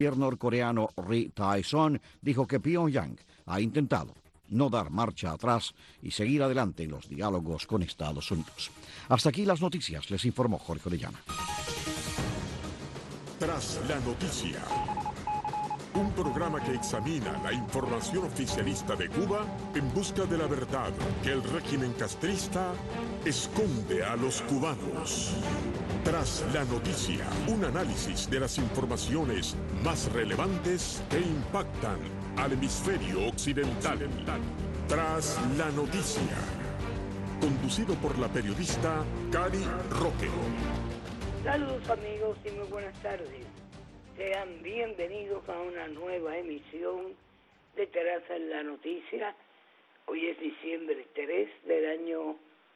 El líder norcoreano Ri Tae-son dijo que Pyongyang ha intentado no dar marcha atrás y seguir adelante en los diálogos con Estados Unidos. Hasta aquí las noticias, les informó Jorge Orellana. Tras la noticia, un programa que examina la información oficialista de Cuba en busca de la verdad que el régimen castrista esconde a los cubanos. Tras la noticia, un análisis de las informaciones más relevantes que impactan al hemisferio occidental. Tras la noticia, conducido por la periodista Cari Roque. Saludos amigos y muy buenas tardes. Sean bienvenidos a una nueva emisión de Tras la Noticia. Hoy es diciembre 3 del año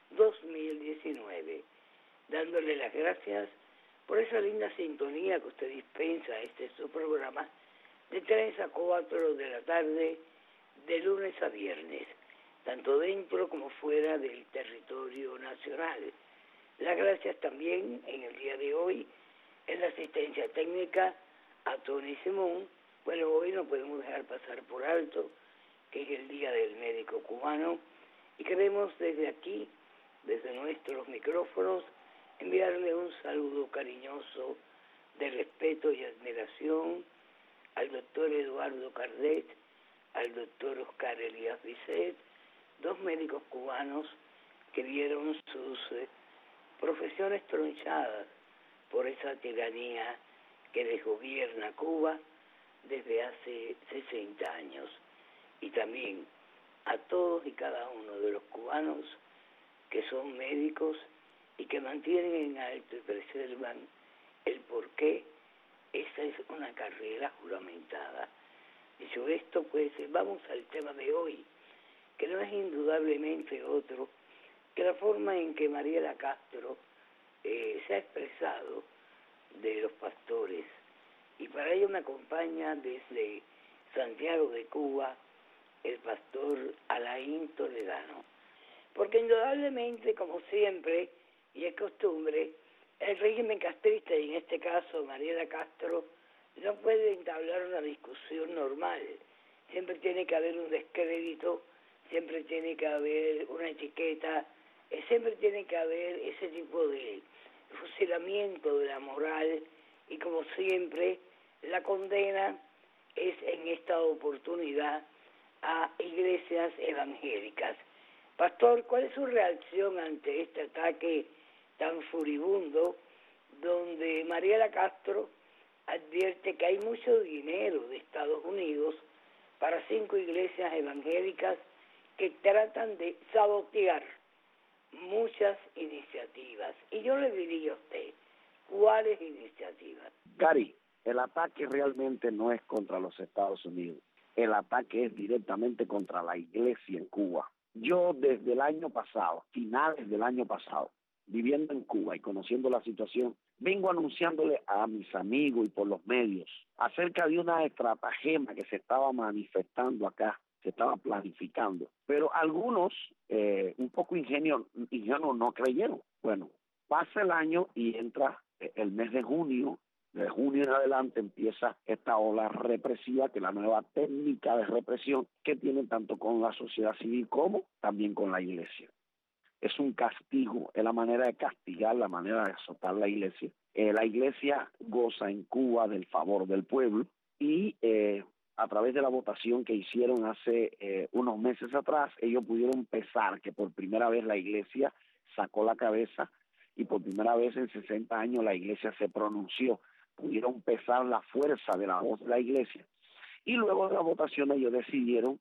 2019. Dándole las gracias por esa linda sintonía que usted dispensa a este su programa de 3 a 4 de la tarde, de lunes a viernes, tanto dentro como fuera del territorio nacional. Las gracias también en el día de hoy en la asistencia técnica a Tony Simón. Bueno, hoy no podemos dejar pasar por alto que es el Día del Médico Cubano y queremos desde aquí, desde nuestros micrófonos, enviarle un saludo cariñoso de respeto y admiración al doctor Eduardo Cardet, al doctor Oscar Elías Bisset, dos médicos cubanos que vieron sus profesiones tronchadas por esa tiranía que desgobierna Cuba desde hace 60 años. Y también a todos y cada uno de los cubanos que son médicos y que mantienen en alto y preservan el porqué esta es una carrera juramentada. Dicho esto, pues vamos al tema de hoy, que no es indudablemente otro que la forma en que Mariela Castro se ha expresado de los pastores. Y para ello me acompaña desde Santiago de Cuba el pastor Alain Toledano. Porque indudablemente, como siempre, y es costumbre, el régimen castrista, y en este caso Mariela Castro, no puede entablar una discusión normal. Siempre tiene que haber un descrédito, siempre tiene que haber una etiqueta, siempre tiene que haber ese tipo de fusilamiento de la moral, y como siempre, la condena es en esta oportunidad a iglesias evangélicas. Pastor, ¿cuál es su reacción ante este ataque tan furibundo, donde Mariela Castro advierte que hay mucho dinero de Estados Unidos para 5 iglesias evangélicas que tratan de sabotear muchas iniciativas? Y yo le diría a usted, ¿cuáles iniciativas? Cari, el ataque realmente no es contra los Estados Unidos, el ataque es directamente contra la iglesia en Cuba. Yo desde el año pasado, finales del año pasado, viviendo en Cuba y conociendo la situación, vengo anunciándole a mis amigos y por los medios acerca de una estratagema que se estaba manifestando acá, se estaba planificando. Pero algunos, un poco ingenuos, no creyeron. Bueno, pasa el año y entra el mes de junio. De junio en adelante empieza esta ola represiva, que es la nueva técnica de represión que tienen tanto con la sociedad civil como también con la iglesia. Es un castigo, es la manera de castigar, la manera de azotar la iglesia. La iglesia goza en Cuba del favor del pueblo y a través de la votación que hicieron hace unos meses atrás, ellos pudieron pesar que por primera vez la iglesia sacó la cabeza y por primera vez en 60 años la iglesia se pronunció. Pudieron pesar la fuerza de la voz de la iglesia. Y luego de la votación ellos decidieron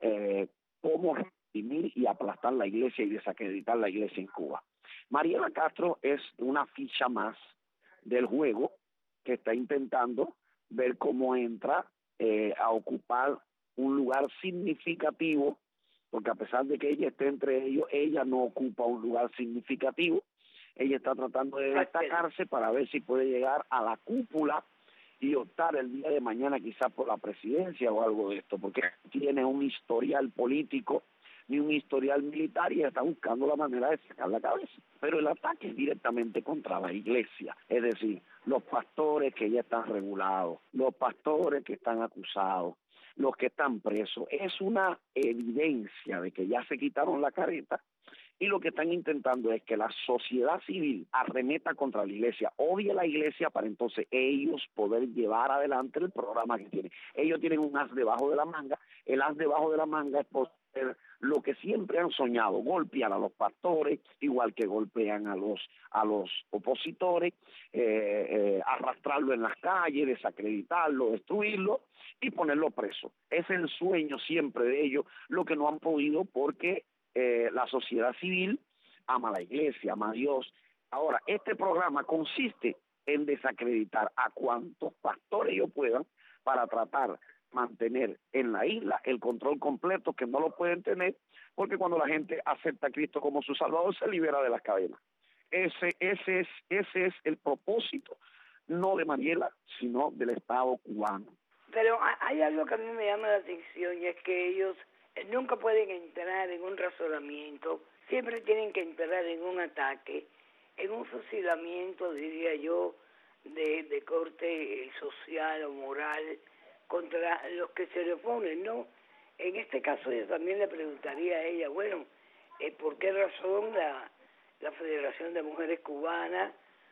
cómo reprimir y aplastar la iglesia y desacreditar la iglesia en Cuba. Mariela Castro es una ficha más del juego que está intentando ver cómo entra a ocupar un lugar significativo, porque a pesar de que ella esté entre ellos, ella no ocupa un lugar significativo. Ella está tratando de destacarse para ver si puede llegar a la cúpula y optar el día de mañana quizás por la presidencia o algo de esto, porque tiene un historial político ni un historial militar y está buscando la manera de sacar la cabeza. Pero el ataque es directamente contra la iglesia, es decir, los pastores que ya están regulados, los pastores que están acusados, los que están presos. Es una evidencia de que ya se quitaron la careta y lo que están intentando es que la sociedad civil arremeta contra la iglesia, odie a la iglesia para entonces ellos poder llevar adelante el programa que tienen. Ellos tienen un as debajo de la manga, el as debajo de la manga es poder lo que siempre han soñado, golpear a los pastores, igual que golpean a los opositores, arrastrarlo en las calles, desacreditarlo, destruirlo y ponerlo preso. Es el sueño siempre de ellos, lo que no han podido porque la sociedad civil ama a la iglesia, ama a Dios. Ahora, este programa consiste en desacreditar a cuantos pastores ellos puedan para tratar mantener en la isla el control completo, que no lo pueden tener, porque cuando la gente acepta a Cristo como su Salvador, se libera de las cadenas. Ese es el propósito, no de Mariela, sino del Estado cubano. Pero hay algo que a mí me llama la atención, y es que ellos nunca pueden entrar en un razonamiento, siempre tienen que entrar en un ataque, en un fusilamiento, diría yo, de corte social o moral, contra los que se le oponen, ¿no? En este caso yo también le preguntaría a ella, bueno, ¿por qué razón la Federación de Mujeres Cubanas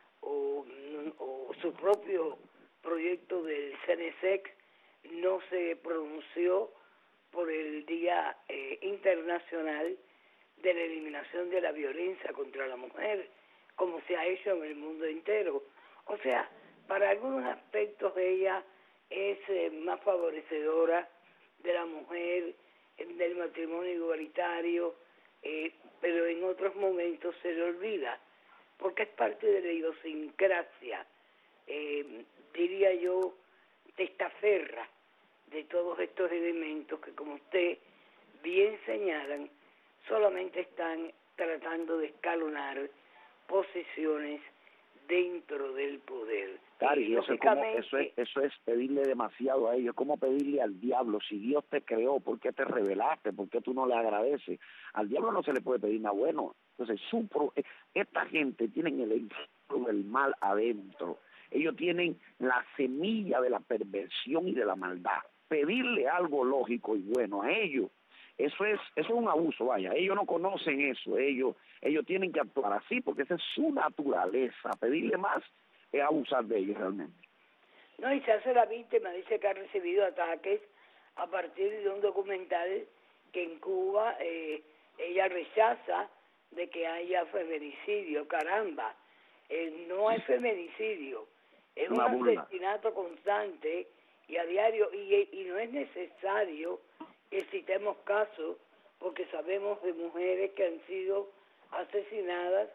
o su propio proyecto del CNSEC no se pronunció por el Día Internacional de la Eliminación de la Violencia contra la Mujer, como se ha hecho en el mundo entero? O sea, para algunos aspectos ella es más favorecedora de la mujer, del matrimonio igualitario, pero en otros momentos se le olvida, porque es parte de la idiosincrasia, diría yo, testaferra de todos estos elementos que, como usted bien señalan, solamente están tratando de escalonar posiciones dentro del poder. Cari, eso es pedirle demasiado a ellos, es como pedirle al diablo, si Dios te creó, ¿por qué te rebelaste? ¿Por qué tú no le agradeces? Al diablo no se le puede pedir nada bueno. Entonces, esta gente tienen el engendro del mal adentro, ellos tienen la semilla de la perversión y de la maldad. Pedirle algo lógico y bueno a ellos, eso es un abuso, vaya, ellos no conocen eso, ellos tienen que actuar así porque esa es su naturaleza, pedirle más es abusar de ellos realmente. No, y se hace la víctima, dice que ha recibido ataques a partir de un documental que en Cuba ella rechaza de que haya feminicidio. Caramba, no hay feminicidio, es un asesinato constante y a diario, y no es necesario que citemos casos, porque sabemos de mujeres que han sido asesinadas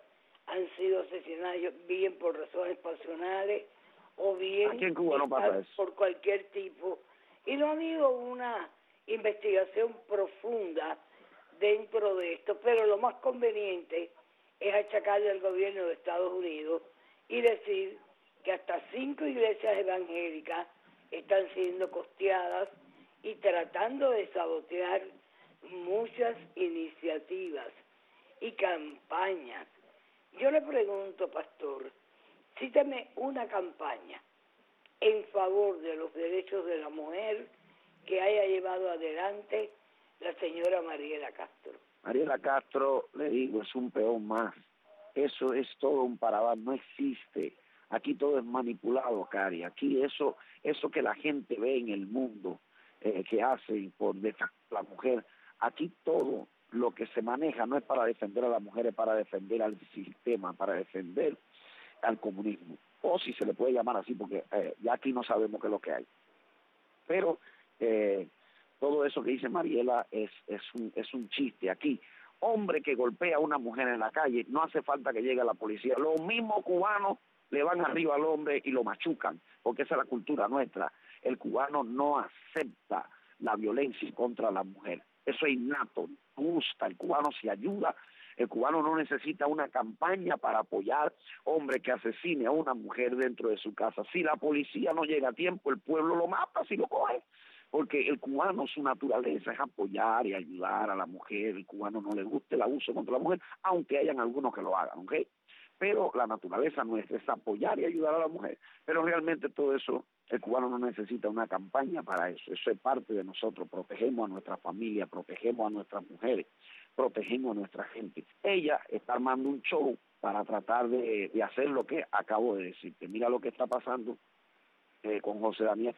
bien por razones pasionales o bien aquí en Cuba no pasa eso, por cualquier tipo, y no ha habido una investigación profunda dentro de esto, pero lo más conveniente es achacarle al gobierno de Estados Unidos y decir que hasta 5 iglesias evangélicas están siendo costeadas y tratando de sabotear muchas iniciativas y campañas. Yo le pregunto, pastor, cítame una campaña en favor de los derechos de la mujer que haya llevado adelante la señora Mariela Castro. Mariela Castro, le digo, es un peón más. Eso es todo un parabán, no existe. Aquí todo es manipulado, Cari. Aquí eso que la gente ve en el mundo, que hacen por la mujer, aquí todo lo que se maneja no es para defender a la mujer, es para defender al sistema, para defender al comunismo. O si se le puede llamar así, porque ya aquí no sabemos qué es lo que hay. Pero todo eso que dice Mariela es un chiste. Aquí, hombre que golpea a una mujer en la calle, no hace falta que llegue la policía. Los mismos cubanos le van arriba al hombre y lo machucan, porque esa es la cultura nuestra. El cubano no acepta la violencia contra la mujer. Eso es innato, gusta, el cubano se ayuda, el cubano no necesita una campaña para apoyar hombre que asesine a una mujer dentro de su casa. Si la policía no llega a tiempo, el pueblo lo mata si lo coge. porque el cubano, su naturaleza es apoyar y ayudar a la mujer. El cubano no le gusta el abuso contra la mujer, aunque hayan algunos que lo hagan, ¿ok? Pero la naturaleza nuestra es apoyar y ayudar a la mujer. Pero realmente todo eso, el cubano no necesita una campaña para eso. Eso es parte de nosotros. Protegemos a nuestra familia, protegemos a nuestras mujeres, protegemos a nuestra gente. Ella está armando un show para tratar de hacer lo que acabo de decirte. Mira lo que está pasando con José Daniel.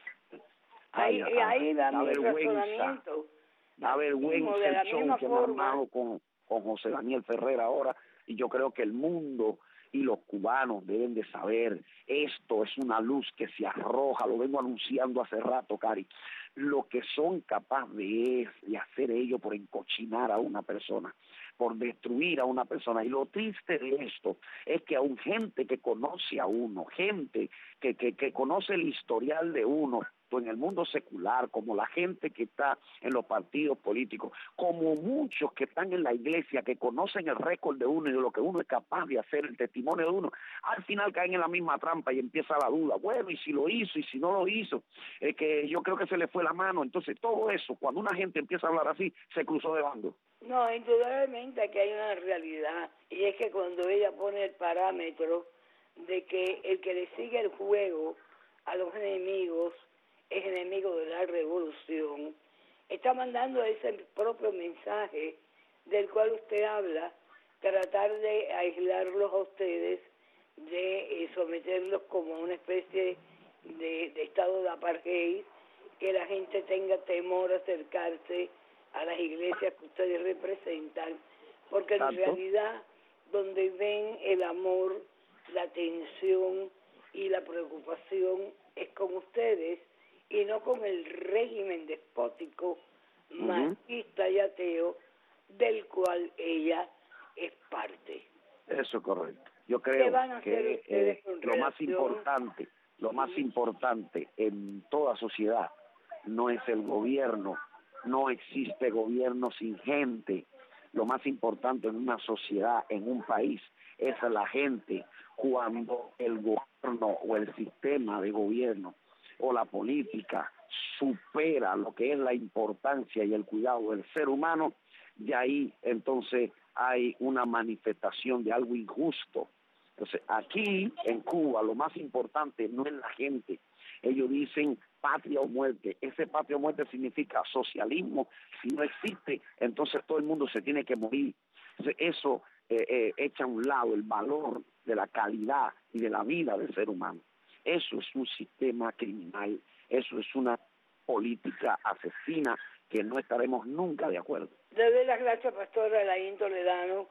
Ahí da mi vergüenza, razonamiento. da vergüenza el show que han armado con José Daniel Ferrer ahora, y yo creo que el mundo y los cubanos deben de saber, esto es una luz que se arroja, lo vengo anunciando hace rato, Cari, lo que son capaces de hacer ellos por encochinar a una persona, por destruir a una persona. Y lo triste de esto es que aún gente que conoce a uno, gente que conoce el historial de uno, en el mundo secular, como la gente que está en los partidos políticos, como muchos que están en la iglesia, que conocen el récord de uno y de lo que uno es capaz de hacer, el testimonio de uno, al final caen en la misma trampa y empieza la duda. Bueno, y si lo hizo, y si no lo hizo, que yo creo que se le fue la mano. Entonces todo eso, cuando una gente empieza a hablar así, se cruzó de bando. No, indudablemente que hay una realidad, y es que cuando ella pone el parámetro de que el que le sigue el juego a los enemigos es enemigo de la revolución, está mandando ese propio mensaje del cual usted habla, tratar de aislarlos a ustedes, de someterlos como una especie de estado de apartheid, que la gente tenga temor a acercarse a las iglesias que ustedes representan, porque en realidad donde ven el amor, la atención y la preocupación es con ustedes, y no con el régimen despótico, machista y ateo del cual ella es parte. Eso es correcto. Yo creo que lo más importante en toda sociedad no es el gobierno, no existe gobierno sin gente. Lo más importante en una sociedad, en un país, es la gente. Cuando el gobierno o el sistema de gobierno o la política supera lo que es la importancia y el cuidado del ser humano, de ahí entonces hay una manifestación de algo injusto. Entonces aquí en Cuba lo más importante no es la gente. Ellos dicen patria o muerte. Ese patria o muerte significa socialismo. Si no existe, entonces todo el mundo se tiene que morir. Entonces eso echa a un lado el valor de la calidad y de la vida del ser humano. Eso es un sistema criminal, eso es una política asesina que no estaremos nunca de acuerdo. Le doy las gracias, pastora Alain Toledano.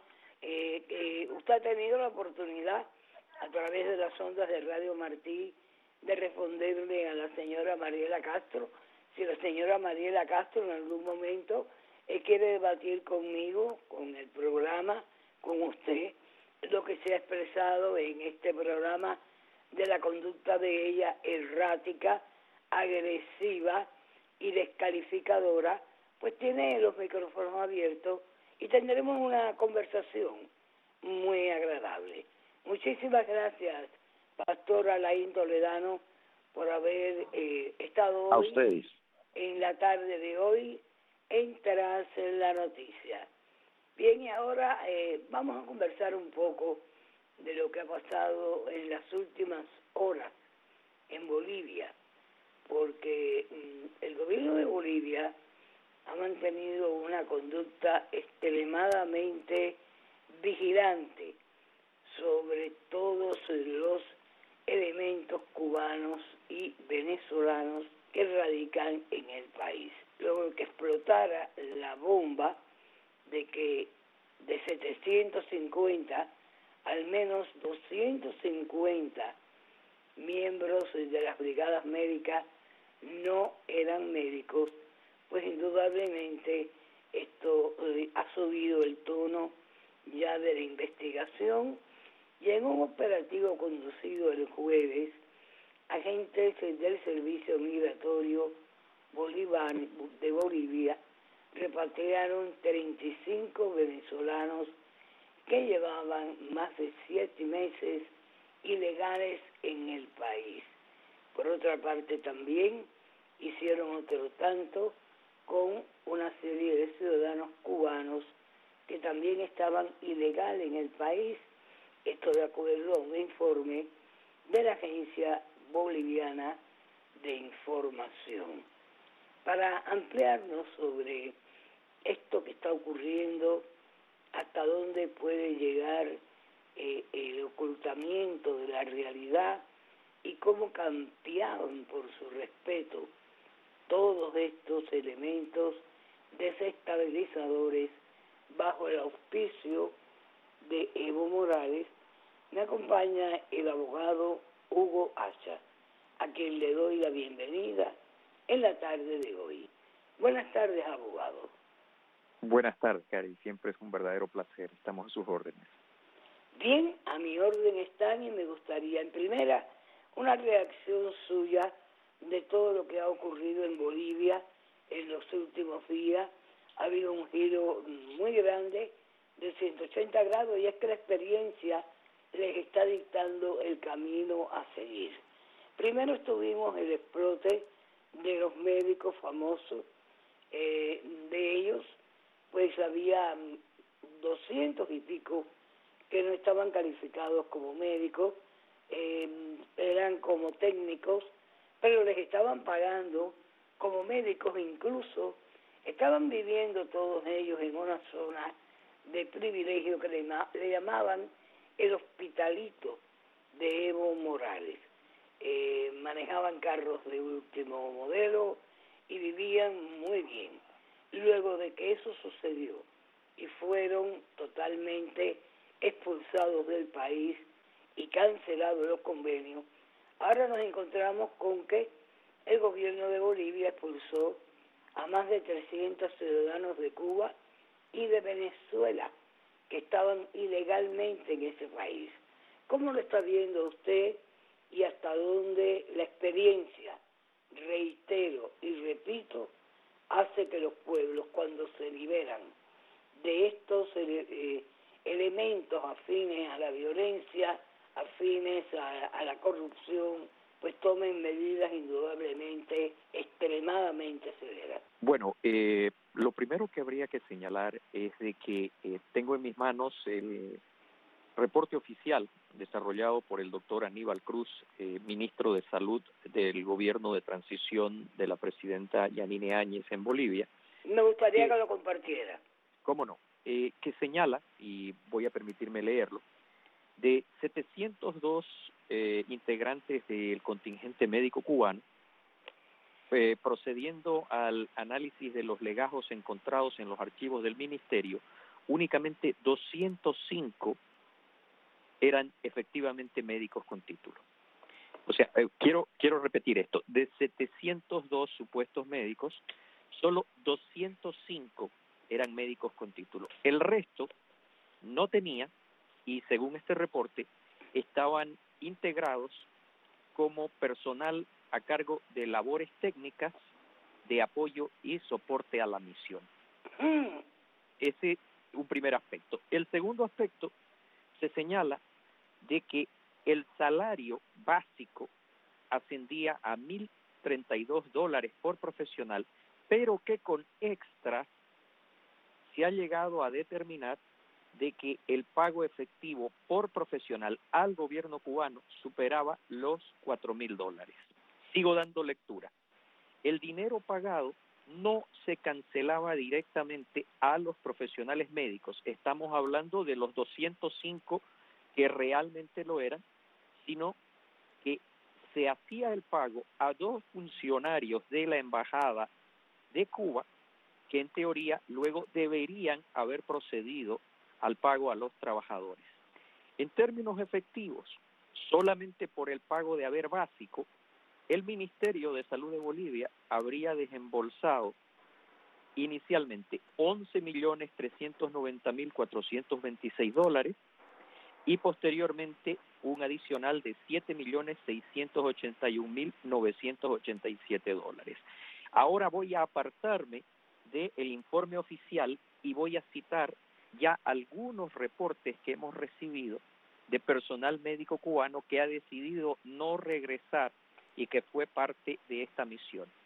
Usted ha tenido la oportunidad, a través de las ondas de Radio Martí, de responderle a la señora Mariela Castro. Si la señora Mariela Castro en algún momento quiere debatir conmigo, con el programa, con usted, lo que se ha expresado en este programa de la conducta de ella errática, agresiva y descalificadora, pues tiene los micrófonos abiertos y tendremos una conversación muy agradable. Muchísimas gracias, pastora Alain Toledano, por haber estado hoy, a ustedes, en la tarde de hoy, en Tras la Noticia. Bien, y ahora vamos a conversar un poco de lo que ha pasado en las últimas horas en Bolivia, porque el gobierno de Bolivia ha mantenido una conducta extremadamente vigilante sobre todos los elementos cubanos y venezolanos que radican en el país. Luego que explotara la bomba de que de 750, al menos 250 miembros de las brigadas médicas no eran médicos, pues indudablemente esto ha subido el tono ya de la investigación, y en un operativo conducido el jueves, agentes del Servicio Migratorio de Bolivia repatriaron 35 venezolanos que llevaban más de 7 meses ilegales en el país. Por otra parte, también hicieron otro tanto tanto con una serie de ciudadanos cubanos que también estaban ilegal en el país, esto de acuerdo a un informe de la Agencia Boliviana de Información. Para ampliarnos sobre esto que está ocurriendo, hasta dónde puede llegar el ocultamiento de la realidad y cómo campeaban por su respeto todos estos elementos desestabilizadores bajo el auspicio de Evo Morales, me acompaña el abogado Hugo Hacha, a quien le doy la bienvenida en la tarde de hoy. Buenas tardes, abogado. Buenas tardes, Cari. Siempre es un verdadero placer. Estamos a sus órdenes. Bien, a mi orden están y me gustaría, en primera, una reacción suya de todo lo que ha ocurrido en Bolivia en los últimos días. Ha habido un giro muy grande de 180 grados y es que la experiencia les está dictando el camino a seguir. Primero tuvimos el explote de los médicos famosos, de ellos pues había 200 y pico que no estaban calificados como médicos, eran como técnicos, pero les estaban pagando como médicos, incluso estaban viviendo todos ellos en una zona de privilegio que le llamaban el hospitalito de Evo Morales. Manejaban carros de último modelo y vivían muy bien. Luego de que eso sucedió y fueron totalmente expulsados del país y cancelados los convenios, ahora nos encontramos con que el gobierno de Bolivia expulsó a más de 300 ciudadanos de Cuba y de Venezuela que estaban ilegalmente en ese país. ¿Cómo lo está viendo usted y hasta dónde la experiencia, reitero y repito, hace que los pueblos, cuando se liberan de estos elementos afines a la violencia, afines a la corrupción, pues tomen medidas indudablemente extremadamente severas? Bueno, lo primero que habría que señalar es de que tengo en mis manos el reporte oficial desarrollado por el doctor Aníbal Cruz, ministro de Salud del gobierno de transición de la presidenta Yanine Áñez en Bolivia. Me gustaría que lo compartiera. ¿Cómo no? Que señala, y voy a permitirme leerlo, de 702 integrantes del contingente médico cubano, procediendo al análisis de los legajos encontrados en los archivos del ministerio, únicamente 205 eran efectivamente médicos con título. O sea, quiero repetir esto, de 702 supuestos médicos, solo 205 eran médicos con título. El resto no tenía, y según este reporte, estaban integrados como personal a cargo de labores técnicas de apoyo y soporte a la misión. Ese es un primer aspecto. El segundo aspecto, se señala de que el salario básico ascendía a $1,032 por profesional, pero que con extras se ha llegado a determinar de que el pago efectivo por profesional al gobierno cubano superaba los $4,000. Sigo dando lectura. El dinero pagado no se cancelaba directamente a los profesionales médicos. Estamos hablando de los 205 que realmente lo eran, sino que se hacía el pago a 2 funcionarios de la Embajada de Cuba que en teoría luego deberían haber procedido al pago a los trabajadores. En términos efectivos, solamente por el pago de haber básico, el Ministerio de Salud de Bolivia habría desembolsado inicialmente $11,390,426 y posteriormente un adicional de $7,681,987. Ahora voy a apartarme del informe oficial y voy a citar ya algunos reportes que hemos recibido de personal médico cubano que ha decidido no regresar y que fue parte de esta misión.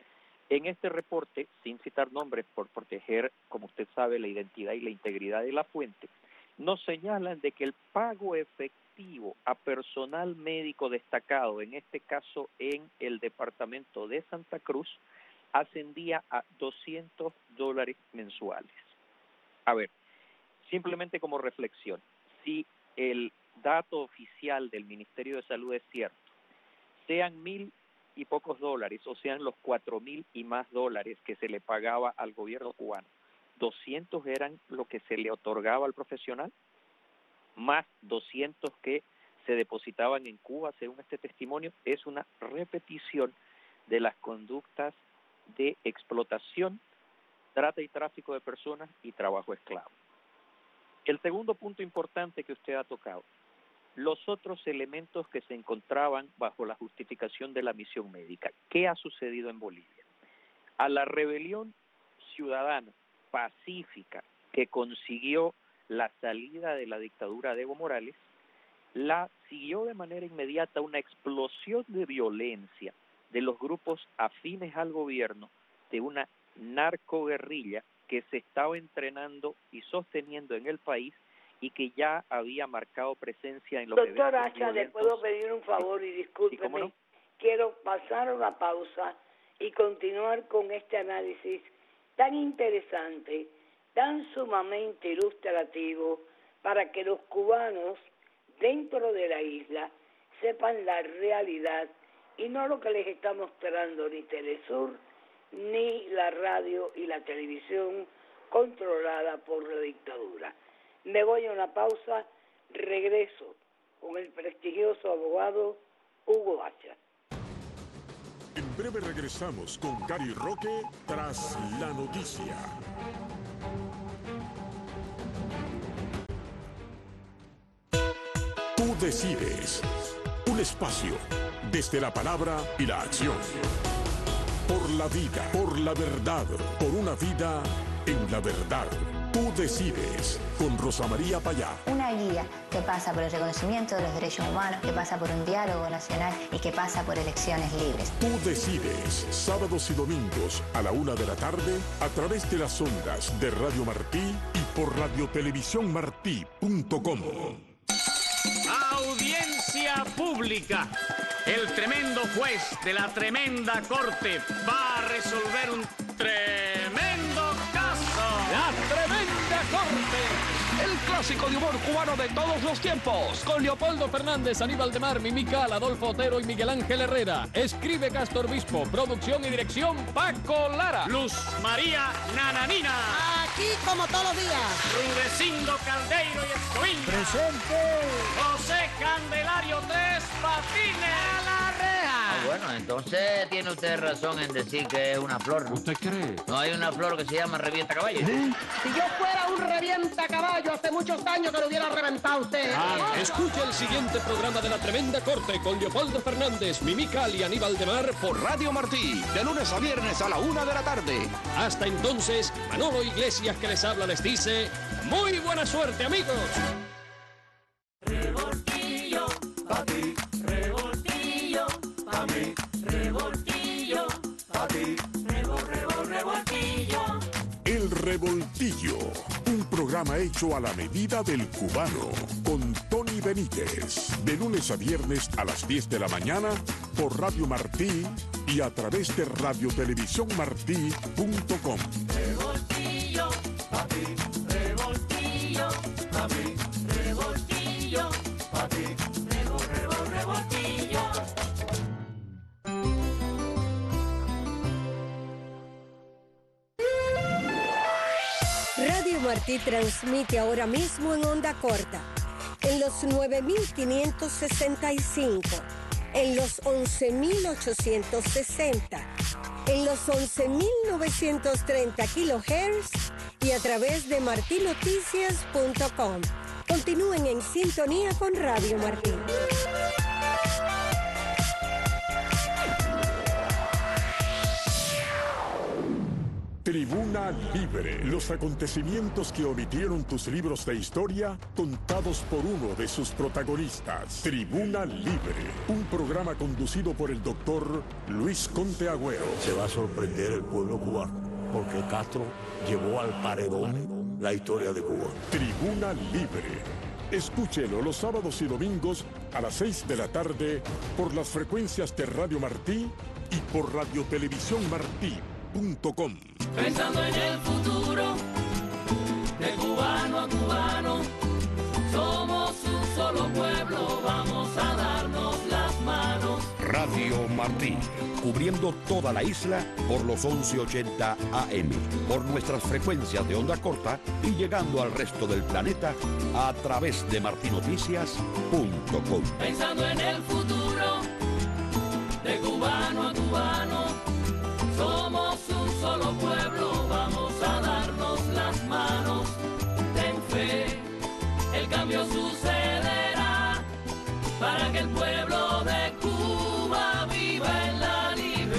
En este reporte, sin citar nombres por proteger, como usted sabe, la identidad y la integridad de la fuente, nos señalan de que el pago efectivo a personal médico destacado, en este caso en el departamento de Santa Cruz, ascendía a $200 mensuales. A ver, simplemente como reflexión, si el dato oficial del Ministerio de Salud es cierto, sean 1,000 y pocos dólares, o sean los 4,000 y más dólares que se le pagaba al gobierno cubano, 200 eran lo que se le otorgaba al profesional, más 200 que se depositaban en Cuba, según este testimonio. Es una repetición de las conductas de explotación, trata y tráfico de personas y trabajo esclavo. El segundo punto importante que usted ha tocado, los otros elementos que se encontraban bajo la justificación de la misión médica. ¿Qué ha sucedido en Bolivia? A la rebelión ciudadana pacífica que consiguió la salida de la dictadura de Evo Morales, la siguió de manera inmediata una explosión de violencia de los grupos afines al gobierno, de una narcoguerrilla que se estaba entrenando y sosteniendo en el país y que ya había marcado presencia en los eventos Doctor Hacha, ¿le puedo pedir un favor y discúlpeme? Sí, ¿cómo no? Quiero pasar una pausa y continuar con este análisis tan interesante, tan sumamente ilustrativo, para que los cubanos dentro de la isla sepan la realidad y no lo que les está mostrando ni Telesur, ni la radio y la televisión controlada por la dictadura. Me voy a una pausa, regreso con el prestigioso abogado Hugo Hacha. En breve regresamos con Gary Roque tras la noticia. Tú decides. Un espacio desde la palabra y la acción. Por la vida, por la verdad, por una vida en la verdad. Tú decides, con Rosa María Payá. Una guía que pasa por el reconocimiento de los derechos humanos, que pasa por un diálogo nacional y que pasa por elecciones libres. Tú decides, sábados y domingos a la 1 de la tarde, a través de las ondas de Radio Martí y por radiotelevisiónmartí.com. Audiencia pública. El tremendo juez de la tremenda corte va a resolver un tremendo caso. La Tremenda Corte, el clásico de humor cubano de todos los tiempos, con Leopoldo Fernández, Aníbal de Mar, Mimical, Adolfo Otero y Miguel Ángel Herrera. Escribe Castor Bispo, producción y dirección Paco Lara. Luz María Nananina. Aquí como todos los días. Rudecindo Caldeiro y Escoviña. Presente. José Candelario Tres Patines. A la reja. Bueno, entonces tiene usted razón en decir que es una flor. ¿Usted cree? No hay una flor que se llama revienta caballo. Si yo fuera un revienta caballo, hace muchos años que lo hubiera reventado usted. Escucha el siguiente programa de La Tremenda Corte con Leopoldo Fernández, Mimical y Aníbal de Mar por Radio Martí, de lunes a viernes a la 1 de la tarde. Hasta entonces, Manolo Iglesias que les habla les dice, ¡muy buena suerte, amigos! Revoltillo, pa' ti, revoltillo, pa' mí, revoltillo, pa' ti, revoltillo. El Revoltillo, un programa hecho a la medida del cubano, con Tony Benítez, de lunes a viernes a las 10 de la mañana por Radio Martí y a través de radiotelevisiónmartí.com. Revoltillo, pa' ti, revoltillo, pa' mí, revoltillo, pa' ti, revoltillo. Radio Martí transmite ahora mismo en onda corta, en los 9.565, en los 11.860, en los 11.930 kHz y a través de martinoticias.com. Continúen en sintonía con Radio Martí. Tribuna Libre. Los acontecimientos que omitieron tus libros de historia, contados por uno de sus protagonistas. Tribuna Libre. Un programa conducido por el doctor Luis Conte Agüero. Se va a sorprender el pueblo cubano, porque Castro llevó al paredón la historia de Cuba. Tribuna Libre. Escúchelo los sábados y domingos a las 6 de la tarde por las frecuencias de Radio Martí y por radiotelevisiónmartí.com. Pensando en el futuro, de cubano a cubano, somos un solo pueblo, vamos a darnos las manos. Radio Martí, cubriendo toda la isla por los 1180 AM, por nuestras frecuencias de onda corta y llegando al resto del planeta a través de martinoticias.com. Pensando en el futuro, de cubano a cubano, somos un solo pueblo, vamos a darnos las manos. Ten fe, el cambio sucederá para que el pueblo de Cuba viva en la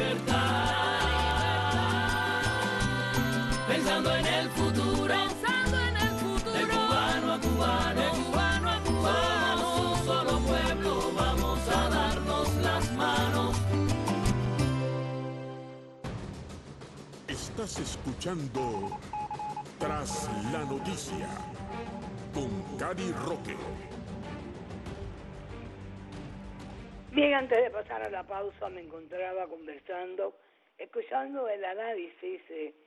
libertad. Pensando en el futuro, de cubano a cubano, somos un solo pueblo, vamos a darnos las manos. Estás escuchando Tras la Noticia con Cari Roque. Bien, antes de pasar a la pausa me encontraba conversando, escuchando el análisis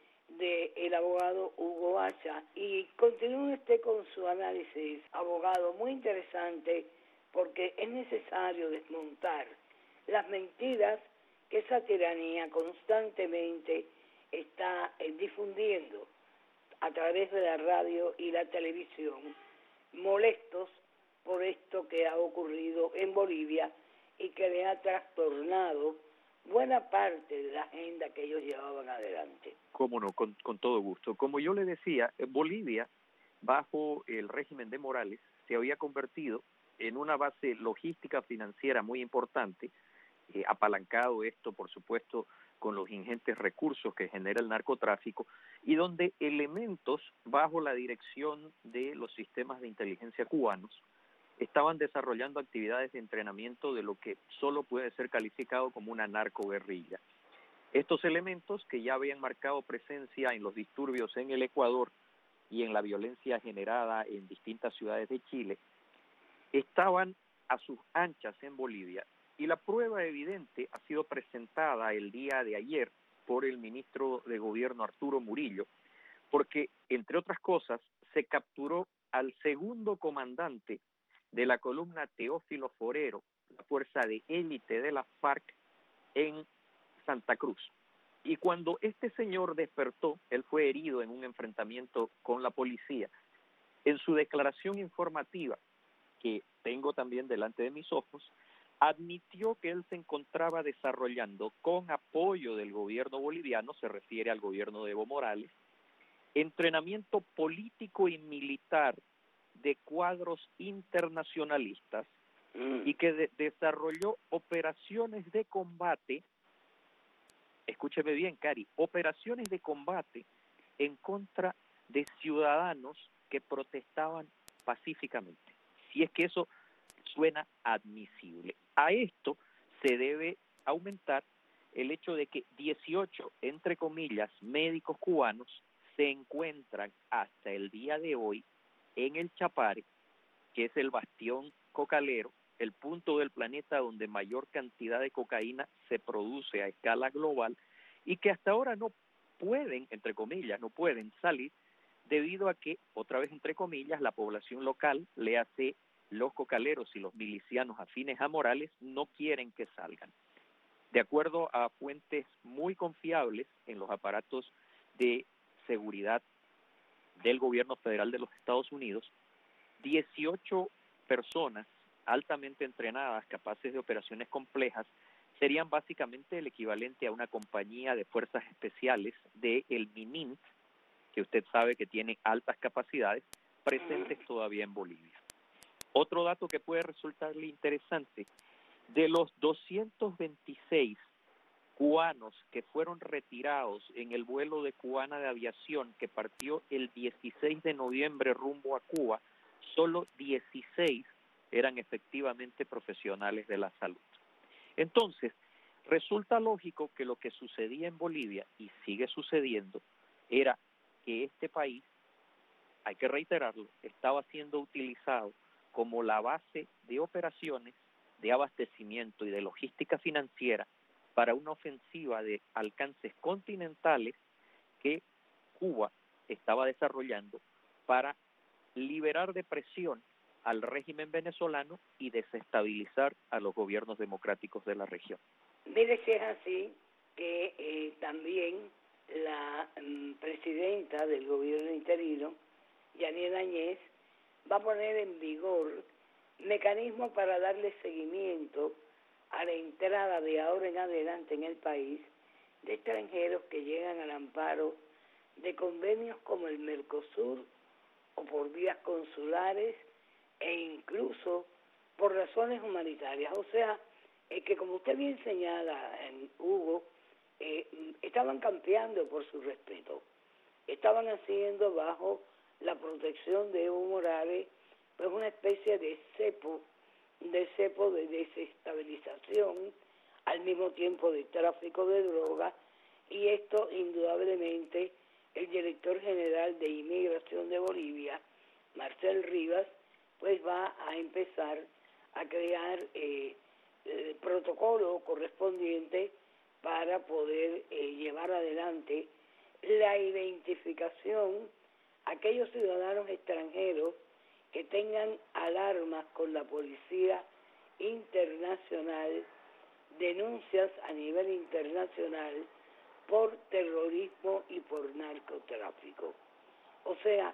del abogado Hugo Hacha, y continúe usted con su análisis, abogado, muy interesante, porque es necesario desmontar las mentiras que esa tiranía constantemente está difundiendo a través de la radio y la televisión, molestos por esto que ha ocurrido en Bolivia y que le ha trastornado buena parte de la agenda que ellos llevaban adelante. Cómo no, con todo gusto. Como yo le decía, Bolivia, bajo el régimen de Morales, se había convertido en una base logística financiera muy importante, apalancado esto, por supuesto, con los ingentes recursos que genera el narcotráfico, y donde elementos bajo la dirección de los sistemas de inteligencia cubanos estaban desarrollando actividades de entrenamiento de lo que solo puede ser calificado como una narcoguerrilla. Estos elementos, que ya habían marcado presencia en los disturbios en el Ecuador y en la violencia generada en distintas ciudades de Chile, estaban a sus anchas en Bolivia, y la prueba evidente ha sido presentada el día de ayer por el ministro de Gobierno Arturo Murillo, porque, entre otras cosas, se capturó al segundo comandante de la columna Teófilo Forero, la fuerza de élite de la FARC en Santa Cruz. Y cuando este señor despertó, él fue herido en un enfrentamiento con la policía. En su declaración informativa, que tengo también delante de mis ojos, admitió que él se encontraba desarrollando, con apoyo del gobierno boliviano, se refiere al gobierno de Evo Morales, entrenamiento político y militar de cuadros internacionalistas, y que desarrolló operaciones de combate, escúcheme bien, Cari, operaciones de combate en contra de ciudadanos que protestaban pacíficamente. Si es que eso suena admisible. A esto se debe aumentar el hecho de que 18, entre comillas, médicos cubanos se encuentran hasta el día de hoy en el Chapare, que es el bastión cocalero, el punto del planeta donde mayor cantidad de cocaína se produce a escala global, y que hasta ahora no pueden, entre comillas, no pueden salir debido a que, otra vez entre comillas, la población local, le hace los cocaleros y los milicianos afines a Morales, no quieren que salgan. De acuerdo a fuentes muy confiables en los aparatos de seguridad del gobierno federal de los Estados Unidos, 18 personas altamente entrenadas, capaces de operaciones complejas, serían básicamente el equivalente a una compañía de fuerzas especiales del MININT, que usted sabe que tiene altas capacidades, presentes todavía en Bolivia. Otro dato que puede resultarle interesante, de los 226 cubanos que fueron retirados en el vuelo de Cubana de Aviación que partió el 16 de noviembre rumbo a Cuba, solo 16 eran efectivamente profesionales de la salud. Entonces, resulta lógico que lo que sucedía en Bolivia, y sigue sucediendo, era que este país, hay que reiterarlo, estaba siendo utilizado como la base de operaciones, de abastecimiento y de logística financiera para una ofensiva de alcances continentales que Cuba estaba desarrollando para liberar de presión al régimen venezolano y desestabilizar a los gobiernos democráticos de la región. Mire si es así que también la presidenta del gobierno interino, Yanine Áñez, va a poner en vigor mecanismos para darle seguimiento a la entrada de ahora en adelante en el país de extranjeros que llegan al amparo de convenios como el Mercosur o por vías consulares e incluso por razones humanitarias. O sea, que como usted bien señala, Hugo, estaban campeando por su respeto. Estaban haciendo bajo la protección de Evo Morales pues una especie de cepo de desestabilización, al mismo tiempo de tráfico de drogas, y esto indudablemente el director general de Inmigración de Bolivia, Marcel Rivas, pues va a empezar a crear el protocolo correspondiente para poder llevar adelante la identificación a aquellos ciudadanos extranjeros que tengan alarmas con la policía internacional, denuncias a nivel internacional por terrorismo y por narcotráfico. O sea,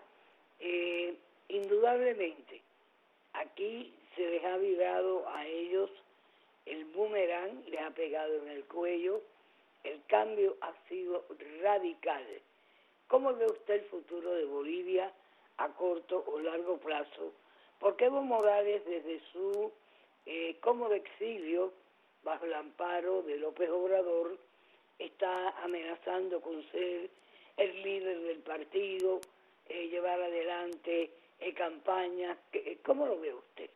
indudablemente, aquí se les ha virado a ellos el boomerang, les ha pegado en el cuello, el cambio ha sido radical. ¿Cómo ve usted el futuro de Bolivia a corto o largo plazo? Porque Evo Morales, desde su cómodo exilio, bajo el amparo de López Obrador, está amenazando con ser el líder del partido, llevar adelante campañas. ¿Cómo lo ve usted?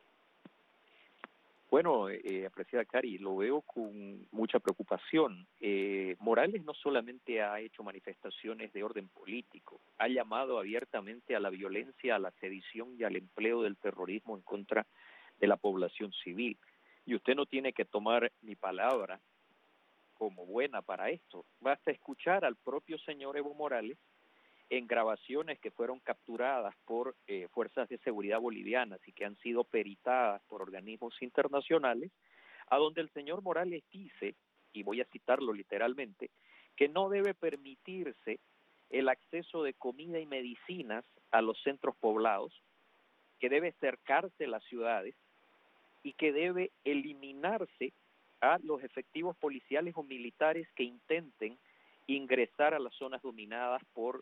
Bueno, apreciada Cari, lo veo con mucha preocupación. Morales no solamente ha hecho manifestaciones de orden político, ha llamado abiertamente a la violencia, a la sedición y al empleo del terrorismo en contra de la población civil. Y usted no tiene que tomar mi palabra como buena para esto. Basta escuchar al propio señor Evo Morales en grabaciones que fueron capturadas por fuerzas de seguridad bolivianas y que han sido peritadas por organismos internacionales, a donde el señor Morales dice, y voy a citarlo literalmente, que no debe permitirse el acceso de comida y medicinas a los centros poblados, que debe cercarse las ciudades y que debe eliminarse a los efectivos policiales o militares que intenten ingresar a las zonas dominadas por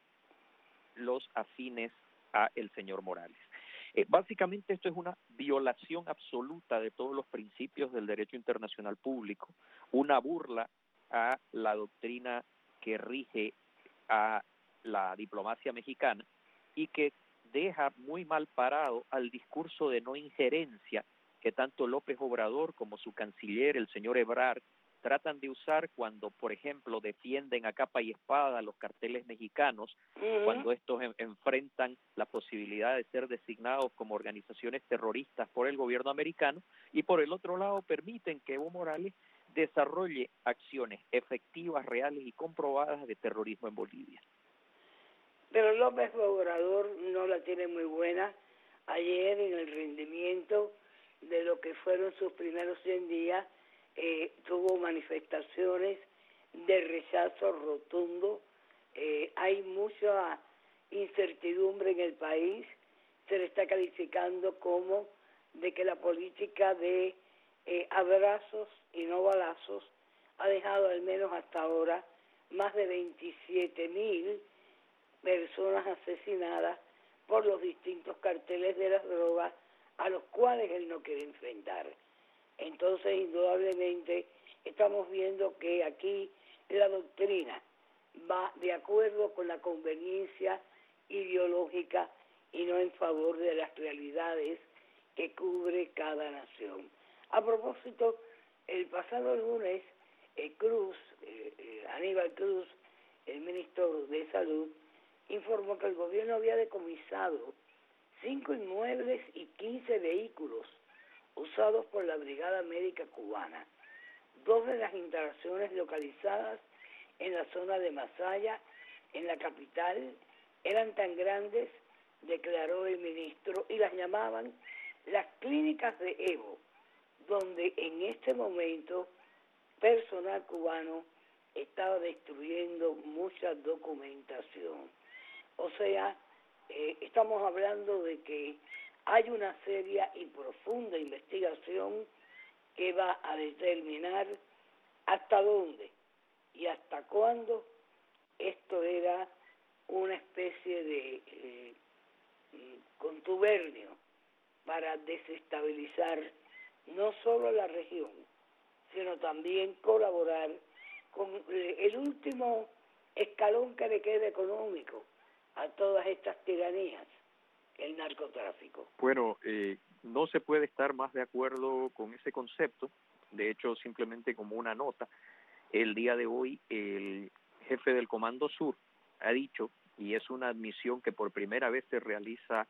los afines a el señor Morales. Básicamente esto es una violación absoluta de todos los principios del derecho internacional público, una burla a la doctrina que rige a la diplomacia mexicana y que deja muy mal parado al discurso de no injerencia que tanto López Obrador como su canciller, el señor Ebrard, tratan de usar cuando, por ejemplo, defienden a capa y espada a los carteles mexicanos, cuando estos enfrentan la posibilidad de ser designados como organizaciones terroristas por el gobierno americano, y por el otro lado permiten que Evo Morales desarrolle acciones efectivas, reales y comprobadas de terrorismo en Bolivia. Pero López Obrador no la tiene muy buena. Ayer, en el rendimiento de lo que fueron sus primeros 100 días, tuvo manifestaciones de rechazo rotundo. Hay mucha incertidumbre en el país. Se le está calificando como de que la política de abrazos y no balazos ha dejado, al menos hasta ahora, más de 27,000 personas asesinadas por los distintos carteles de las drogas a los cuales él no quiere enfrentar. Entonces, indudablemente, estamos viendo que aquí la doctrina va de acuerdo con la conveniencia ideológica y no en favor de las realidades que cubre cada nación. A propósito, el pasado lunes, Aníbal Cruz, el ministro de Salud, informó que el gobierno había decomisado 5 inmuebles y 15 vehículos usados por la Brigada Médica Cubana. 2 de las instalaciones localizadas en la zona de Masaya, en la capital, eran tan grandes, declaró el ministro, y las llamaban las clínicas de Evo, donde en este momento personal cubano estaba destruyendo mucha documentación. O sea, estamos hablando de que hay una seria y profunda investigación que va a determinar hasta dónde y hasta cuándo esto era una especie de contubernio para desestabilizar no solo la región, sino también colaborar con el último escalón que le queda económico a todas estas tiranías, el narcotráfico. Bueno, no se puede estar más de acuerdo con ese concepto. De hecho, simplemente como una nota, el día de hoy el jefe del Comando Sur ha dicho, y es una admisión que por primera vez se realiza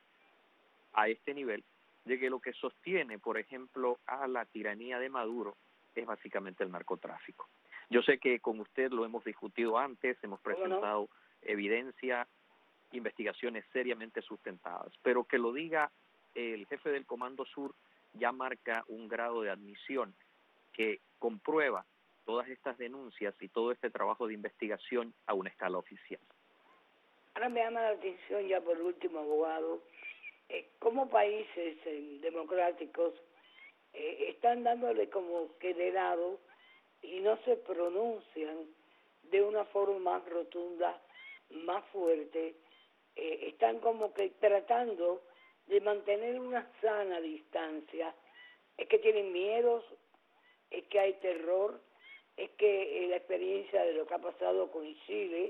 a este nivel, de que lo que sostiene, por ejemplo, a la tiranía de Maduro es básicamente el narcotráfico. Yo sé que con usted lo hemos discutido antes, hemos presentado evidencia, investigaciones seriamente sustentadas, pero que lo diga el jefe del Comando Sur ya marca un grado de admisión que comprueba todas estas denuncias y todo este trabajo de investigación a una escala oficial. Ahora me llama la atención ya por último, abogado, cómo países democráticos están dándole como que de lado y no se pronuncian de una forma más rotunda, más fuerte, están como que tratando de mantener una sana distancia. Es que tienen miedos, es que hay terror, es que la experiencia de lo que ha pasado con Chile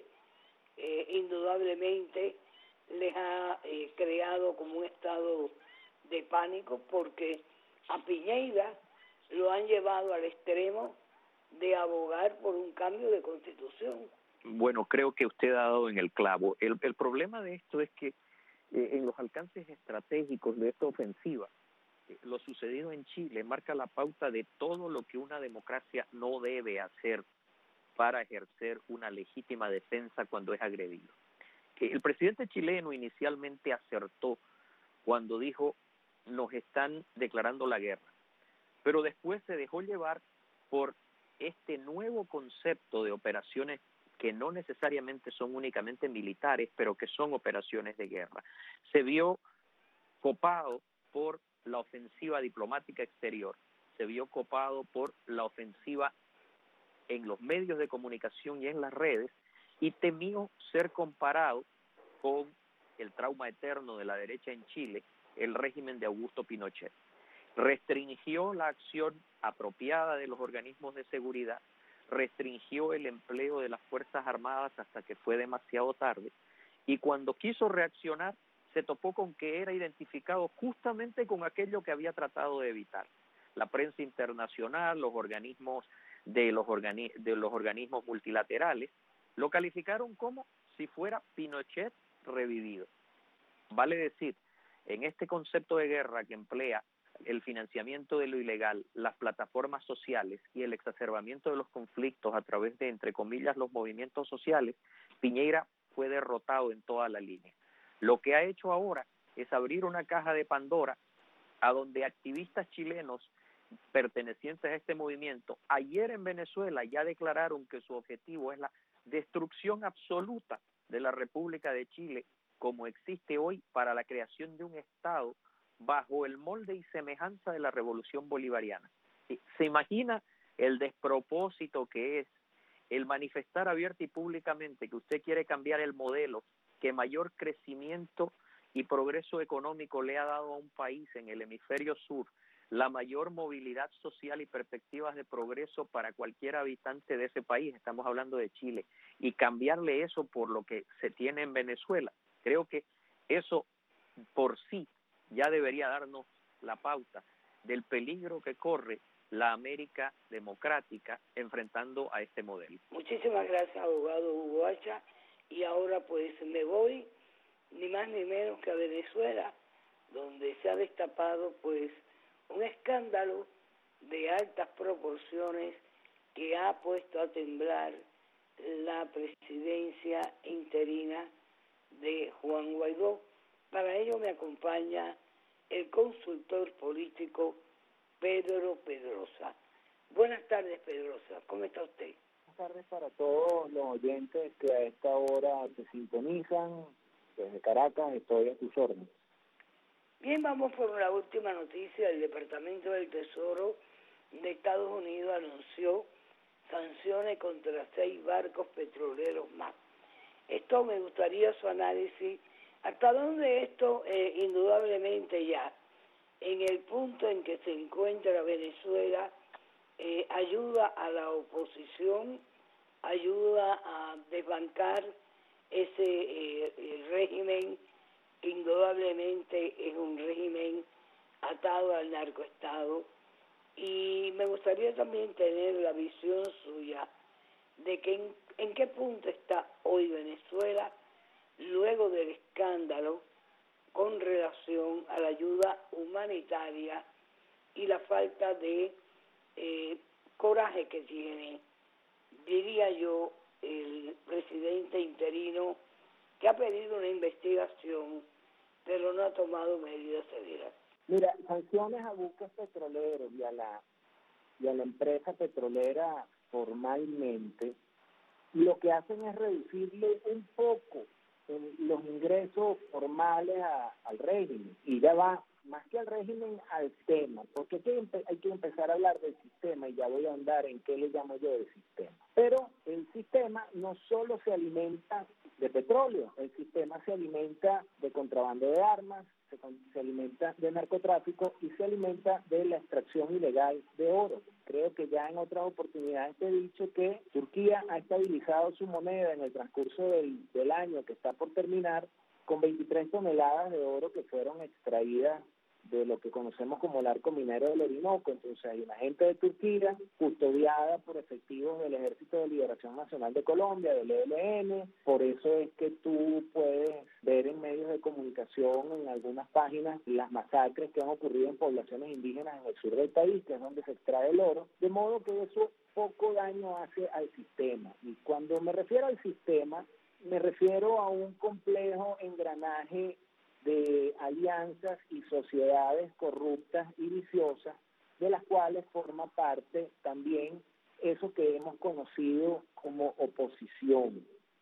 indudablemente les ha creado como un estado de pánico, porque a Piñera lo han llevado al extremo de abogar por un cambio de constitución. Bueno, creo que usted ha dado en el clavo. El problema de esto es que en los alcances estratégicos de esta ofensiva, lo sucedido en Chile marca la pauta de todo lo que una democracia no debe hacer para ejercer una legítima defensa cuando es agredido. El presidente chileno inicialmente acertó cuando dijo: nos están declarando la guerra, pero después se dejó llevar por este nuevo concepto de operaciones que no necesariamente son únicamente militares, pero que son operaciones de guerra. Se vio copado por la ofensiva diplomática exterior, se vio copado por la ofensiva en los medios de comunicación y en las redes, y temió ser comparado con el trauma eterno de la derecha en Chile, el régimen de Augusto Pinochet. Restringió la acción apropiada de los organismos de seguridad, restringió el empleo de las Fuerzas Armadas hasta que fue demasiado tarde, y cuando quiso reaccionar se topó con que era identificado justamente con aquello que había tratado de evitar. La prensa internacional, los organismos de los organismos multilaterales lo calificaron como si fuera Pinochet revivido. Vale decir, en este concepto de guerra que emplea el financiamiento de lo ilegal, las plataformas sociales y el exacerbamiento de los conflictos a través de, entre comillas, los movimientos sociales, Piñera fue derrotado en toda la línea. Lo que ha hecho ahora es abrir una caja de Pandora a donde activistas chilenos pertenecientes a este movimiento ayer en Venezuela ya declararon que su objetivo es la destrucción absoluta de la República de Chile como existe hoy, para la creación de un Estado bajo el molde y semejanza de la Revolución Bolivariana. ¿Se imagina el despropósito que es el manifestar abierta y públicamente que usted quiere cambiar el modelo que mayor crecimiento y progreso económico le ha dado a un país en el hemisferio sur, la mayor movilidad social y perspectivas de progreso para cualquier habitante de ese país, estamos hablando de Chile, y cambiarle eso por lo que se tiene en Venezuela, creo que eso por sí ya debería darnos la pauta del peligro que corre la América democrática enfrentando a este modelo. Muchísimas gracias, abogado Hugo Hacha, y ahora pues me voy ni más ni menos que a Venezuela, donde se ha destapado pues un escándalo de altas proporciones que ha puesto a temblar la presidencia interina de Juan Guaidó. Para ello me acompaña el consultor político Pedro Pedrosa. Buenas tardes, Pedrosa, ¿cómo está usted? Buenas tardes para todos los oyentes que a esta hora se sintonizan. Desde Caracas estoy a tus órdenes. Bien, vamos por la última noticia. El Departamento del Tesoro de Estados Unidos anunció sanciones contra 6 barcos petroleros más. Esto me gustaría su análisis. ¿Hasta dónde esto, indudablemente ya, en el punto en que se encuentra Venezuela, ayuda a la oposición, ayuda a desbancar ese régimen que indudablemente es un régimen atado al narcoestado? Y me gustaría también tener la visión suya de que en qué punto está hoy Venezuela luego del escándalo con relación a la ayuda humanitaria y la falta de coraje que tiene, diría yo, el presidente interino, que ha pedido una investigación, pero no ha tomado medidas severas. Mira, sanciones a buques petroleros y a la empresa petrolera formalmente, lo que hacen es reducirle un poco los ingresos formales al régimen, y ya va más que al régimen, al sistema, porque hay que empezar a hablar del sistema, y ya voy a andar en qué le llamo yo del sistema. Pero el sistema no solo se alimenta de petróleo, el sistema se alimenta de contrabando de armas, se alimenta de narcotráfico y se alimenta de la extracción ilegal de oro. Creo que ya en otras oportunidades te he dicho que Turquía ha estabilizado su moneda en el transcurso del año que está por terminar con 23 toneladas de oro que fueron extraídas de lo que conocemos como el arco minero del Orinoco. Entonces hay una gente de Turquía custodiada por efectivos del Ejército de Liberación Nacional de Colombia, del ELN. Por eso es que tú puedes ver en medios de comunicación, en algunas páginas, las masacres que han ocurrido en poblaciones indígenas en el sur del país, que es donde se extrae el oro, de modo que eso poco daño hace al sistema. Y cuando me refiero al sistema, me refiero a un complejo engranaje de alianzas y sociedades corruptas y viciosas, de las cuales forma parte también eso que hemos conocido como oposición.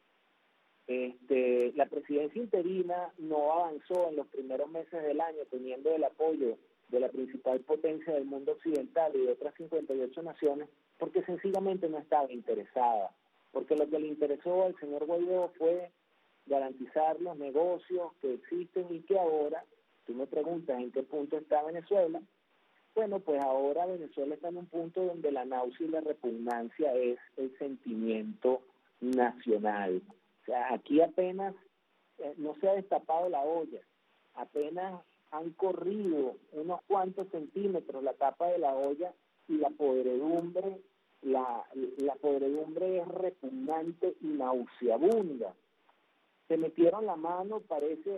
La presidencia interina no avanzó en los primeros meses del año teniendo el apoyo de la principal potencia del mundo occidental y de otras 58 naciones, porque sencillamente no estaba interesada, porque lo que le interesó al señor Guaidó fue garantizar los negocios que existen y que ahora, tú me preguntas en qué punto está Venezuela. Bueno, pues ahora Venezuela está en un punto donde la náusea y la repugnancia es el sentimiento nacional. O sea, aquí apenas no se ha destapado la olla, apenas han corrido unos cuantos centímetros la tapa de la olla y la podredumbre es repugnante y nauseabunda. Metieron la mano, parece,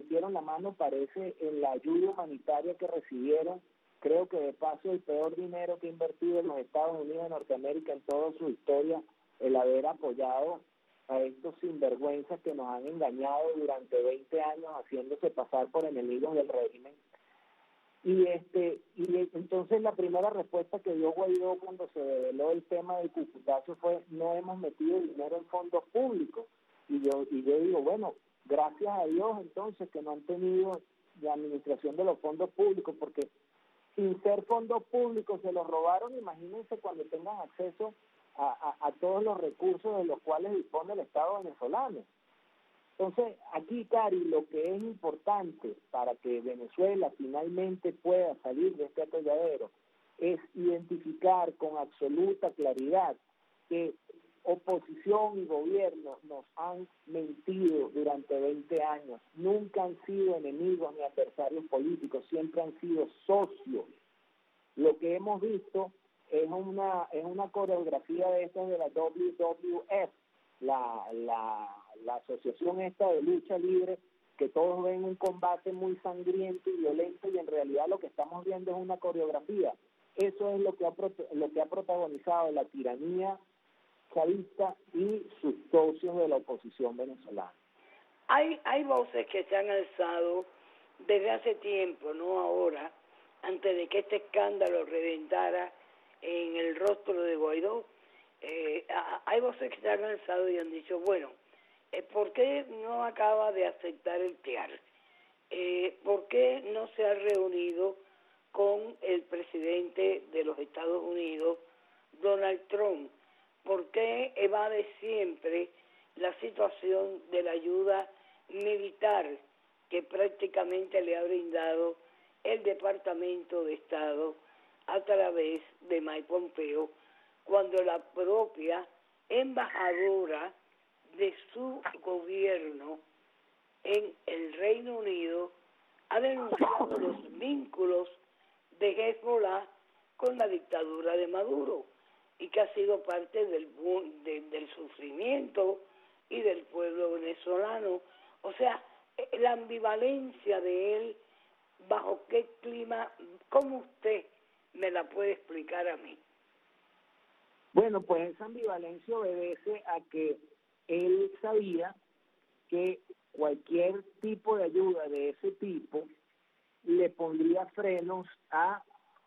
en la ayuda humanitaria que recibieron. Creo que de paso el peor dinero que ha invertido en los Estados Unidos de Norteamérica en toda su historia, el haber apoyado a estos sinvergüenzas que nos han engañado durante 20 años haciéndose pasar por enemigos del régimen. Y entonces la primera respuesta que dio Guaidó cuando se reveló el tema del Cucutazo fue: no hemos metido dinero en fondos públicos. Y yo digo, bueno, gracias a Dios entonces que no han tenido la administración de los fondos públicos, porque sin ser fondos públicos se los robaron. Imagínense cuando tengan acceso a todos los recursos de los cuales dispone el Estado venezolano. Entonces, aquí, Cari, lo que es importante para que Venezuela finalmente pueda salir de este atolladero es identificar con absoluta claridad que oposición y gobierno nos han mentido durante 20 años. Nunca han sido enemigos ni adversarios políticos, siempre han sido socios. Lo que hemos visto es una coreografía de estas de la WWF, la asociación esta de lucha libre, que todos ven un combate muy sangriento y violento, y en realidad lo que estamos viendo es una coreografía. Eso es lo que ha protagonizado la tiranía chavista y sus socios de la oposición venezolana. Hay voces que se han alzado desde hace tiempo, no ahora, antes de que este escándalo reventara en el rostro de Guaidó. Hay voces que se han alzado y han dicho, bueno, ¿por qué no acaba de aceptar el TIAR? ¿Por qué no se ha reunido con el presidente de los Estados Unidos, Donald Trump? ¿Por qué evade siempre la situación de la ayuda militar que prácticamente le ha brindado el Departamento de Estado a través de Mike Pompeo, cuando la propia embajadora de su gobierno en el Reino Unido ha denunciado los vínculos de Hezbollah con la dictadura de Maduro y que ha sido parte del sufrimiento y del pueblo venezolano? O sea, la ambivalencia de él, ¿bajo qué clima? ¿Cómo usted me la puede explicar a mí? Bueno, pues esa ambivalencia obedece a que él sabía que cualquier tipo de ayuda de ese tipo le pondría frenos a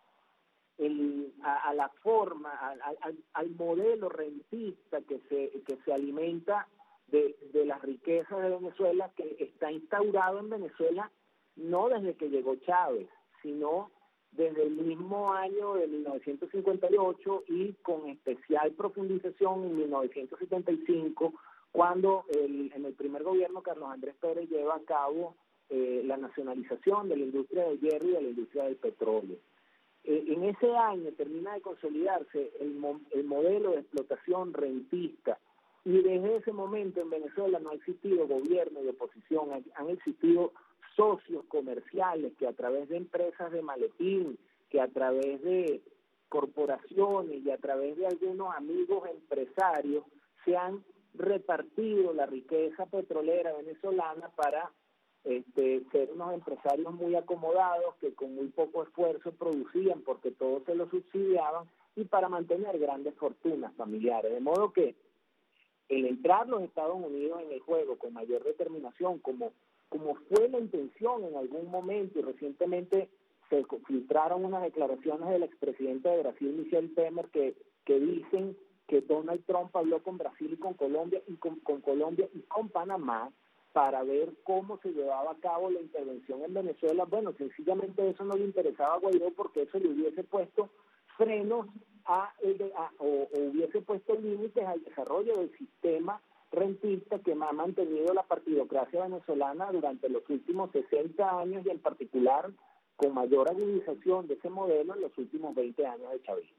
la forma, al modelo rentista que se alimenta de las riquezas de Venezuela, que está instaurado en Venezuela no desde que llegó Chávez, sino desde el mismo año de 1958 y con especial profundización en 1975, cuando en el primer gobierno Carlos Andrés Pérez lleva a cabo la nacionalización de la industria del hierro y de la industria del petróleo. En ese año termina de consolidarse el modelo de explotación rentista, y desde ese momento en Venezuela no ha existido gobierno y oposición, han existido socios comerciales que a través de empresas de maletín, que a través de corporaciones y a través de algunos amigos empresarios se han repartido la riqueza petrolera venezolana para ser unos empresarios muy acomodados que con muy poco esfuerzo producían porque todos se lo subsidiaban, y para mantener grandes fortunas familiares. De modo que el entrar los Estados Unidos en el juego con mayor determinación, como fue la intención en algún momento, y recientemente se filtraron unas declaraciones del expresidente de Brasil, Michel Temer, que dicen que Donald Trump habló con Brasil y con Colombia y con Colombia y con Panamá para ver cómo se llevaba a cabo la intervención en Venezuela. Bueno, sencillamente eso no le interesaba a Guaidó, porque eso le hubiese puesto frenos o hubiese puesto límites al desarrollo del sistema rentista que ha mantenido la partidocracia venezolana durante los últimos 60 años, y en particular con mayor agudización de ese modelo en los últimos 20 años de chavismo.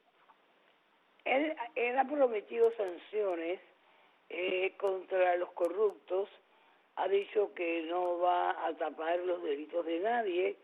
Él ha prometido sanciones contra los corruptos, ha dicho que no va a tapar los delitos de nadie,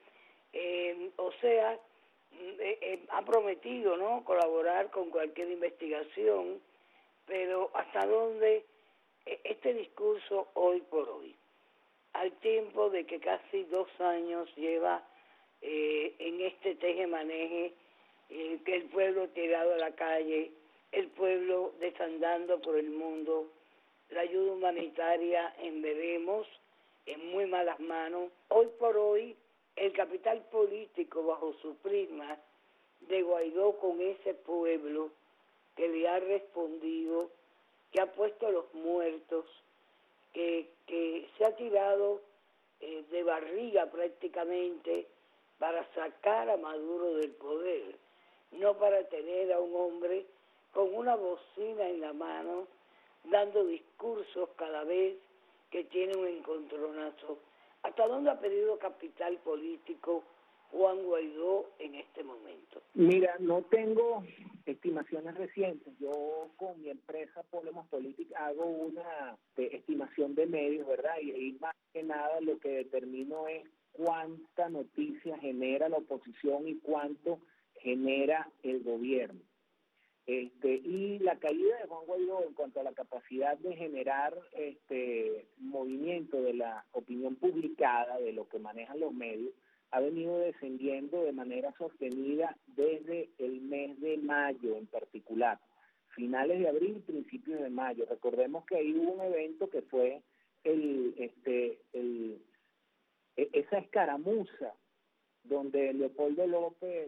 ha prometido, ¿no?, colaborar con cualquier investigación, pero ¿hasta dónde este discurso hoy por hoy, al tiempo de que casi 2 años lleva en este teje-maneje, que el pueblo tirado a la calle, el pueblo desandando por el mundo, la ayuda humanitaria en veremos, en muy malas manos? Hoy por hoy, el capital político bajo su prisma de Guaidó con ese pueblo que le ha respondido, que ha puesto a los muertos, que se ha tirado de barriga prácticamente para sacar a Maduro del poder, no para tener a un hombre con una bocina en la mano, dando discursos cada vez que tiene un encontronazo. ¿Hasta dónde ha pedido capital político Juan Guaidó en este momento? Mira, no tengo estimaciones recientes. Yo con mi empresa Polemos Política hago una estimación de medios, ¿verdad? Y ahí más que nada lo que determino es cuánta noticia genera la oposición y cuánto genera el gobierno. Y la caída de Juan Guaidó en cuanto a la capacidad de generar movimiento de la opinión publicada, de lo que manejan los medios, ha venido descendiendo de manera sostenida desde el mes de mayo en particular, finales de abril, principios de mayo. Recordemos que ahí hubo un evento que fue esa escaramuza donde Leopoldo López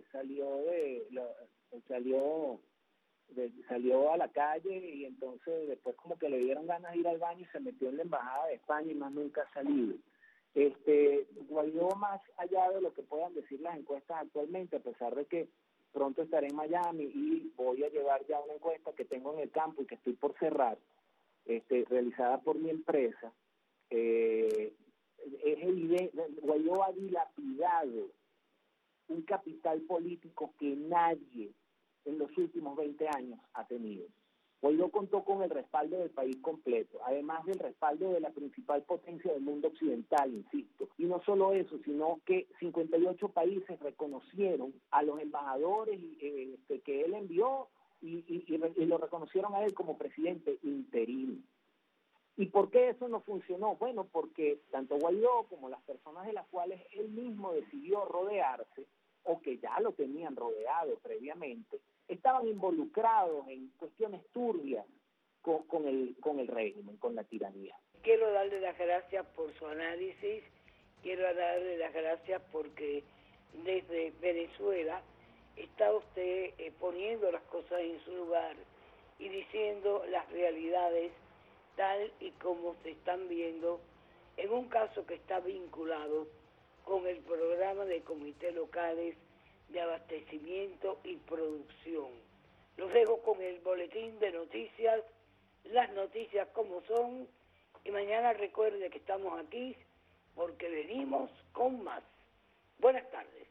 salió a la calle y entonces después como que le dieron ganas de ir al baño y se metió en la embajada de España y más nunca ha salido. Guaidó, más allá de lo que puedan decir las encuestas actualmente, a pesar de que pronto estaré en Miami y voy a llevar ya una encuesta que tengo en el campo y que estoy por cerrar, realizada por mi empresa, es evidente, Guaidó ha dilapidado un capital político que nadie en los últimos 20 años ha tenido. Guaidó contó con el respaldo del país completo, además del respaldo de la principal potencia del mundo occidental, insisto. Y no solo eso, sino que 58 países reconocieron a los embajadores que él envió y lo reconocieron a él como presidente interino. ¿Y por qué eso no funcionó? Bueno, porque tanto Guaidó como las personas de las cuales él mismo decidió rodearse, o que ya lo tenían rodeado previamente, estaban involucrados en cuestiones turbias con el régimen, con la tiranía. Quiero darle las gracias por su análisis, quiero darle las gracias porque desde Venezuela está usted poniendo las cosas en su lugar y diciendo las realidades tal y como se están viendo en un caso que está vinculado con el programa de comités locales de abastecimiento y producción. Los dejo con el boletín de noticias, las noticias como son, y mañana recuerde que estamos aquí porque venimos con más. Buenas tardes.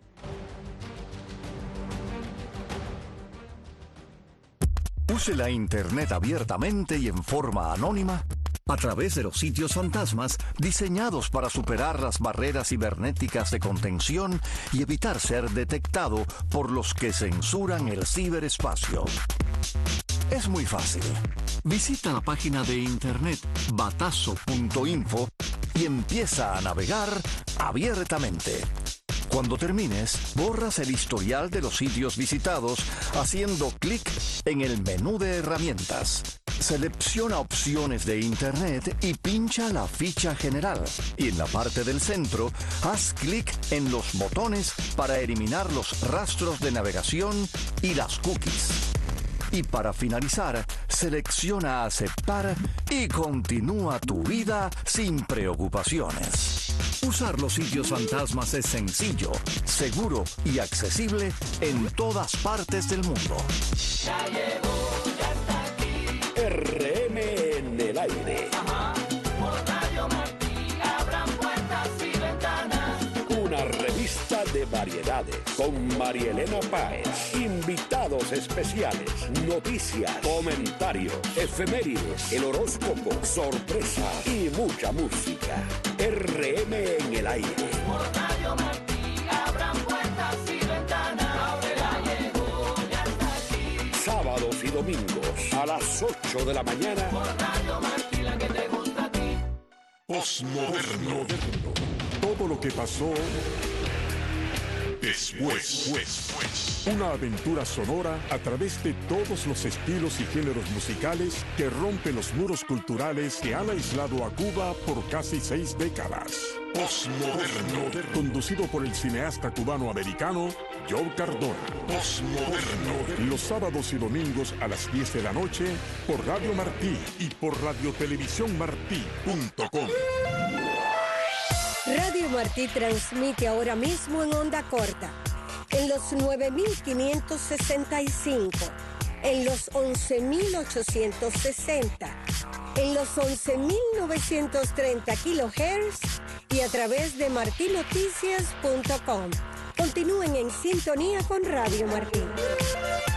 Use la Internet abiertamente y en forma anónima a través de los sitios fantasmas diseñados para superar las barreras cibernéticas de contención y evitar ser detectado por los que censuran el ciberespacio. Es muy fácil. Visita la página de internet batazo.info y empieza a navegar abiertamente. Cuando termines, borras el historial de los sitios visitados haciendo clic en el menú de herramientas. Selecciona opciones de Internet y pincha la ficha general. Y en la parte del centro, haz clic en los botones para eliminar los rastros de navegación y las cookies. Y para finalizar, selecciona aceptar y continúa tu vida sin preocupaciones. Usar los sitios fantasmas es sencillo, seguro y accesible en todas partes del mundo. Ya llegó, ya está aquí. RM en el aire. Ajá, por Radio Martí abran puertas y ventanas. Una revista de variedades con Marielena Páez. Invitados especiales, noticias, comentarios, efemérides, el horóscopo, sorpresas y mucha música. RM en el aire. Por Radio Martí abran puertas y ventanas. Ábrela, llegó, ya está aquí. Sábados y domingos a las 8 de la mañana. Por Radio Martí, la que te gusta a ti. Postmoderno. Todo lo que pasó después. Una aventura sonora a través de todos los estilos y géneros musicales que rompen los muros culturales que han aislado a Cuba por casi 6 décadas. Postmoderno. Conducido por el cineasta cubano-americano Joe Cardona. Postmoderno. Los sábados y domingos a las 10 de la noche por Radio Martí y por radiotelevisiónmartí.com. Radio Martí transmite ahora mismo en onda corta, en los 9.565, en los 11.860 en los 11.930 kHz y a través de martinoticias.com. Continúen en sintonía con Radio Martí.